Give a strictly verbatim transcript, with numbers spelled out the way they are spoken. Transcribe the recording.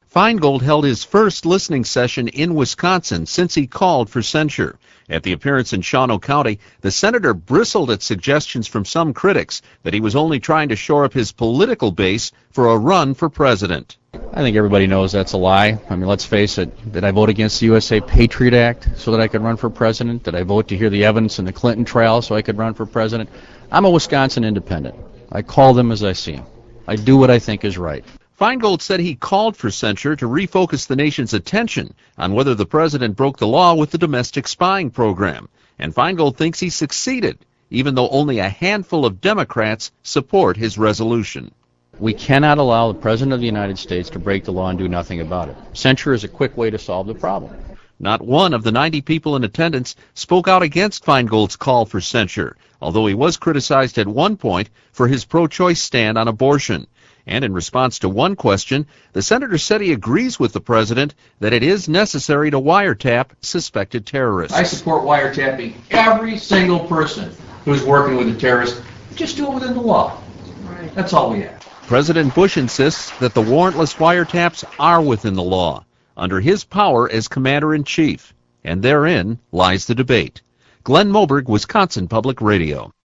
Feingold held his first listening session in Wisconsin since he called for censure. At the appearance in Shawano County, the senator bristled at suggestions from some critics that he was only trying to shore up his political base for a run for president. I think everybody knows that's a lie. I mean, let's face it. Did I vote against the U S A Patriot Act so that I could run for president? Did I vote to hear the evidence in the Clinton trial so I could run for president? I'm a Wisconsin independent. I call them as I see them. I do what I think is right. Feingold said he called for censure to refocus the nation's attention on whether the president broke the law with the domestic spying program. And Feingold thinks he succeeded, even though only a handful of Democrats support his resolution. We cannot allow the President of the United States to break the law and do nothing about it. Censure is a quick way to solve the problem. Not one of the ninety people in attendance spoke out against Feingold's call for censure, although he was criticized at one point for his pro-choice stand on abortion. And in response to one question, the senator said he agrees with the president that it is necessary to wiretap suspected terrorists. I support wiretapping every single person who's working with a terrorist. Just do it within the law. Right. That's all we have. President Bush insists that the warrantless wiretaps are within the law, under his power as commander-in-chief, and therein lies the debate. Glenn Moberg, Wisconsin Public Radio.